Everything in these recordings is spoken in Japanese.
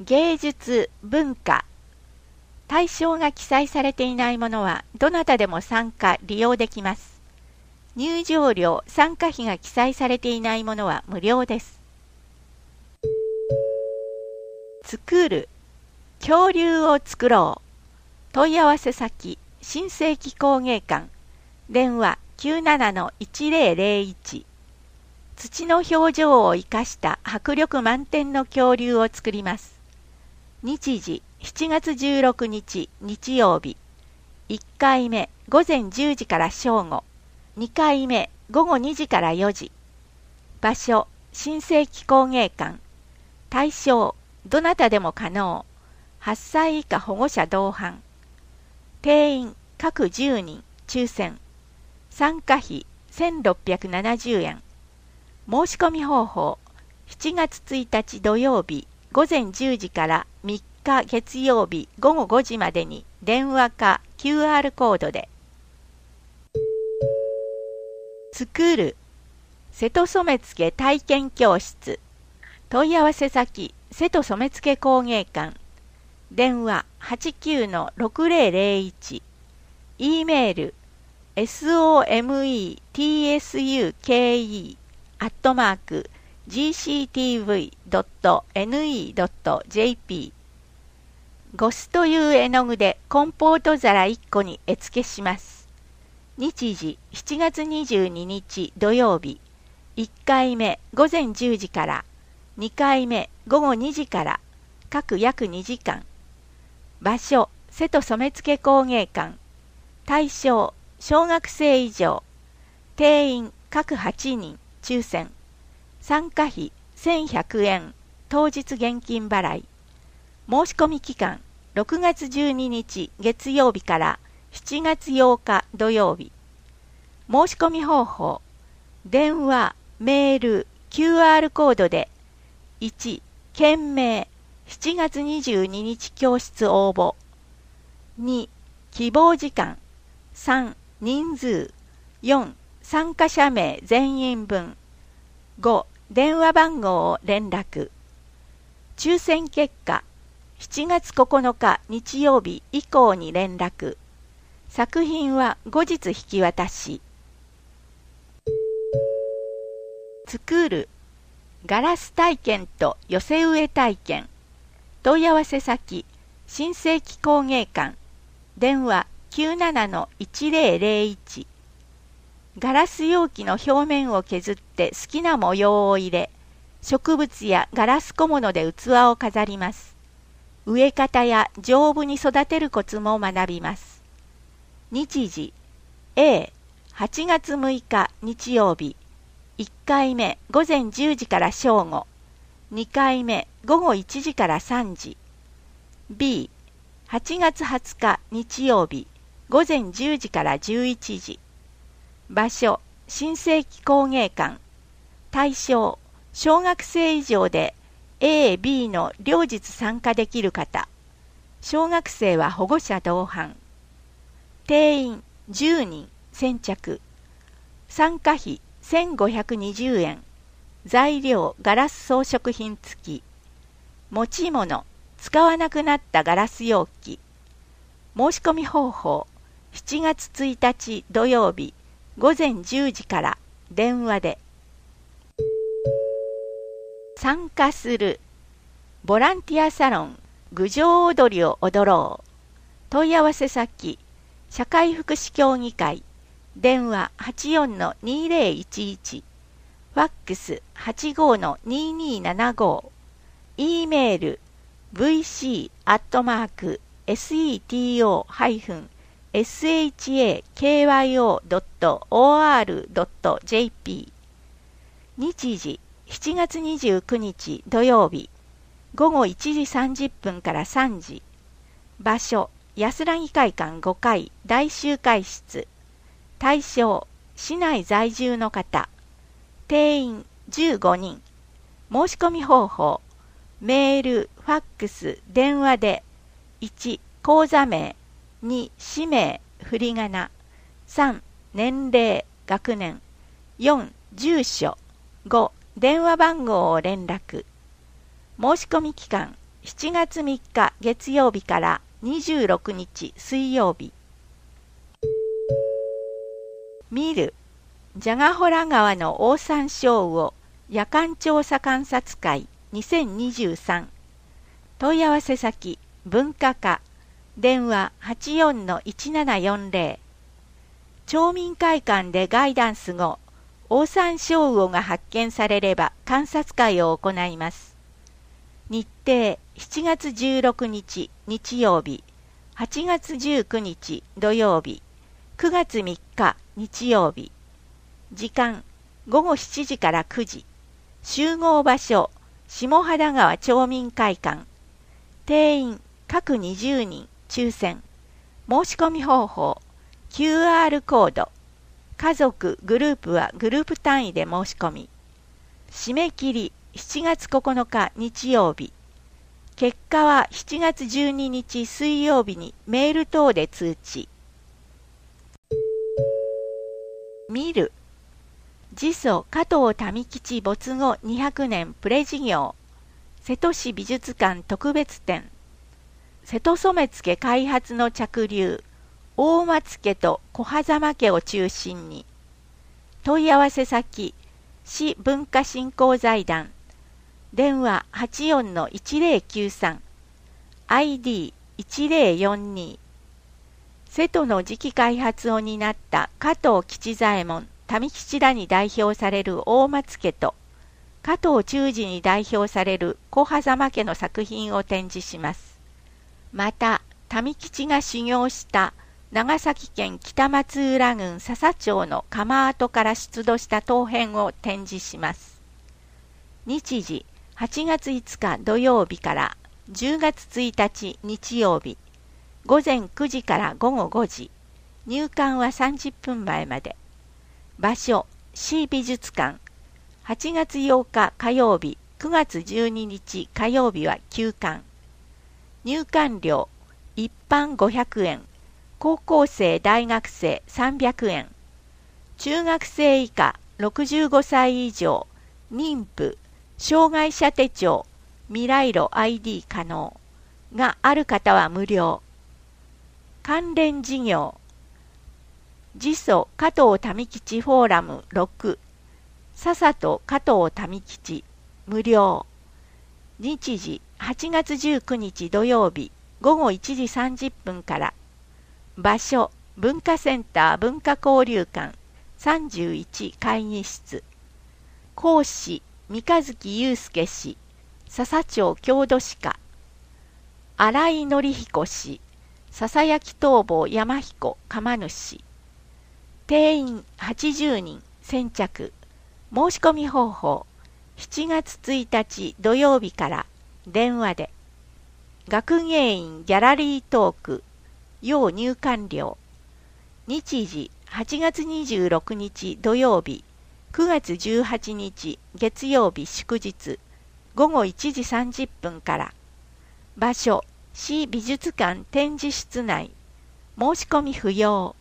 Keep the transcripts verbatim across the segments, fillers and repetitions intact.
芸術・文化。対象が記載されていないものはどなたでも参加・利用できます。入場料・参加費が記載されていないものは無料です。作る、恐竜を作ろう。問い合わせ先、新世紀工芸館。電話 きゅうななのいちぜろぜろいち。土の表情を生かした迫力満点の恐竜を作ります。日時しちがつじゅうろくにち日曜日。いっかいめごぜんじゅうじから正午。にかいめごごにじからよじ。場所新世紀工芸館。対象どなたでも可能。はっさい以下保護者同伴。定員各じゅうにん抽選。参加費せんろっぴゃくななじゅうえん。申し込み方法しちがつついたち土曜日ごぜんじゅうじからみっか月曜日ごごごじまでに電話か キューアール コードで。作る、瀬戸染付体験教室。問い合わせ先、瀬戸染付工芸館。電話 はちきゅうのろくぜろぜろいち。E メール sometsuke アットマーク ジーシーティーブイドットネットドットジェーピー。ゴスという絵の具でコンポート皿いっこに絵付けします。日時しちがつにじゅうににち土曜日。いっかいめごぜんじゅうじから、にかいめごごにじから、各約にじかん。場所瀬戸染付工芸館。対象小学生以上。定員各はちにん抽選。参加費せんひゃくえん。当日現金払い。申し込み期間ろくがつじゅうににち月曜日からしちがつようか土曜日。申し込み方法電話、メール、キューアール コードで。いち件名しちがつにじゅうににち教室応募。に希望時間。さん人数。よん参加者名全員分。ご電話番号を連絡。抽選結果しちがつここのか日曜日以降に連絡。作品は後日引き渡し。作る、ガラス体験と寄せ植え体験。問い合わせ先、新世紀工芸館。電話 きゅうななのいちぜろぜろいち。ガラス容器の表面を削って好きな模様を入れ、植物やガラス小物で器を飾ります。植え方や丈夫に育てるコツも学びます。日時 A はちがつむいか日曜日。いっかいめごぜんじゅうじから正午。にかいめごごいちじからさんじ。B はちがつはつか日曜日。ごぜんじゅうじからじゅういちじ。場所新世紀工芸館。対象小学生以上で エー、ビー の両日参加できる方。小学生は保護者同伴。定員じゅうにん先着。参加費せんごひゃくにじゅうえん。材料ガラス装飾品付き。持ち物使わなくなったガラス容器。申し込み方法しちがつついたち土曜日ごぜんじゅうじから電話で。参加する、ボランティアサロン郡上踊りを踊ろう。問い合わせ先社会福祉協議会。電話 はちよんのにぜろいちいち。ファックス はちごのににななご。E メール ブイシー アットマーク セト シャケイオー ドット オーアール ドット ジェーピー。日時しちがつにじゅうくにち土曜日。ごごいちじさんじゅっぷんからさんじ。場所安らぎ会館ごかい大集会室。対象市内在住の方。定員じゅうごにん。申し込み方法メール、ファックス、電話で。いち口座名。に氏名、振り仮名。さん年齢、学年。よん住所。ご電話番号を連絡。申し込み期間しちがつみっか月曜日からにじゅうろくにち水曜日。見る、蛇ヶ洞川のオオサンショウウオ夜間調査観察会にせんにじゅうさん。問い合わせ先、文化課、電話 はちよんのいちななよんぜろ。町民会館でガイダンス後、オオサンショウウオが発見されれば観察会を行います。日程、しちがつじゅうろくにち日曜日、はちがつじゅうくにち土曜日、くがつみっか日曜日。時間、ごごしちじからくじ。集合場所、下秦川町民会館。定員、各にじゅうにん、抽選。申し込み方法、キューアール コード。家族、グループはグループ単位で申し込み。締め切り、しちがつここのか日曜日。結果はしちがつじゅうににち水曜日にメール等で通知。見る。次祖加藤民吉没後にひゃくねんプレ事業。瀬戸市美術館特別展。瀬戸染付開発の着流、大松家と小狭間家を中心に。問い合わせ先、市文化振興財団。電話 はちよんのいちぜろきゅうさん。アイディーいちぜろよんに。瀬戸の次期開発を担った加藤吉左衛門、民吉らに代表される大松家と、加藤忠治に代表される小狭間家の作品を展示します。また、民吉が修行した長崎県北松浦郡笹町の窯跡から出土した陶片を展示します。日時、はちがついつか土曜日からじゅうがつついたち日曜日。ごぜんくじからごごごじ。入館はさんじゅっぷんまえまで。場所、市美術館。はちがつようか火曜日、くがつじゅうににち火曜日は休館。入館料、一般ごひゃくえん、高校生大学生さんびゃくえん。中学生以下ろくじゅうごさい以上、妊婦、障害者手帳、未来路 アイディー 可能がある方は無料。関連事業、次祖加藤民吉フォーラムろく、笹と加藤民吉、無料。日時、はちがつじゅうくにち土曜日、ごごいちじさんじゅっぷんから。場所、文化センター文化交流館、さんじゅういち会議室。講師、三日月祐介氏、笹町郷土史家。新井紀彦氏、ささやき逃亡山彦釜主。定員はちじゅうにん、先着。申し込み方法、しちがつついたち土曜日から電話で。学芸員ギャラリートーク、要入館料。日時、はちがつにじゅうろくにち土曜日、くがつじゅうはちにち月曜日祝日、ごごいちじさんじゅっぷんから。場所、市美術館展示室内。申し込み不要。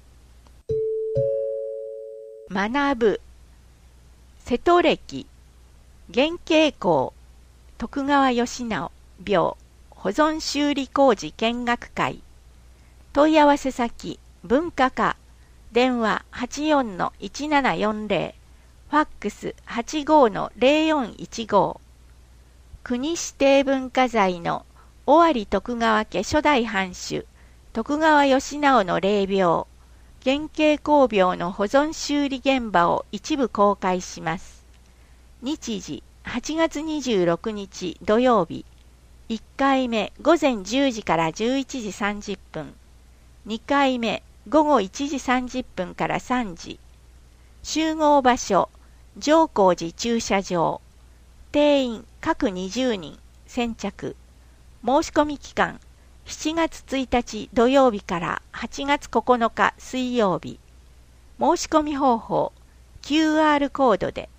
学ぶ。瀬戸歴、原型工、徳川義直、廟、保存修理工事見学会。問い合わせ先、文化課、電話 はちよんのいちななよんぜろ、ファックス はちごのぜろよんいちご。国指定文化財の尾張徳川家初代藩主、徳川義直の霊廟、原型工廟の保存修理現場を一部公開します。日時、はちがつにじゅうろくにち土曜日、いっかいめごぜんじゅうじからじゅういちじさんじゅっぷん、にかいめごごいちじさんじゅっぷんからさんじ。集合場所、上光寺駐車場。定員各にじゅうにん、先着。申し込み期間、しちがつついたち土曜日からはちがつここのか水曜日。申し込み方法、キューアール コードで。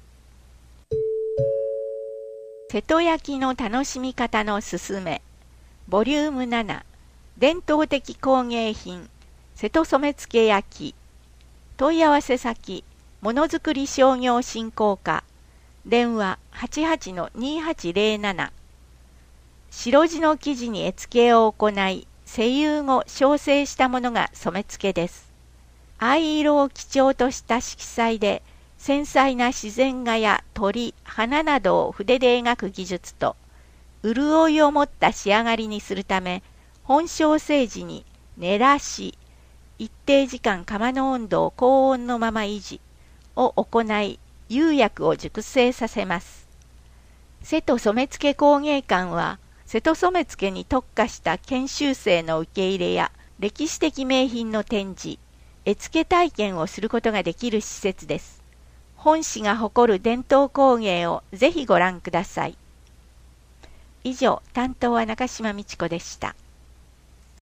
瀬戸焼の楽しみ方のすすめ。ボリュームなな。伝統的工芸品、瀬戸染付焼。問い合わせ先、ものづくり商業振興課。電話 はちはちのにはちぜろなな。 白地の生地に絵付けを行い、精油後焼成したものが染付です。藍色を基調とした色彩で、繊細な自然画や鳥、花などを筆で描く技術と、潤いを持った仕上がりにするため、本焼成時に練らし、一定時間窯の温度を高温のまま維持を行い、釉薬を熟成させます。瀬戸染付工芸館は、瀬戸染付に特化した研修生の受け入れや歴史的名品の展示、絵付け体験をすることができる施設です。本市が誇る伝統工芸をぜひご覧ください。以上、担当は中島美智子でした。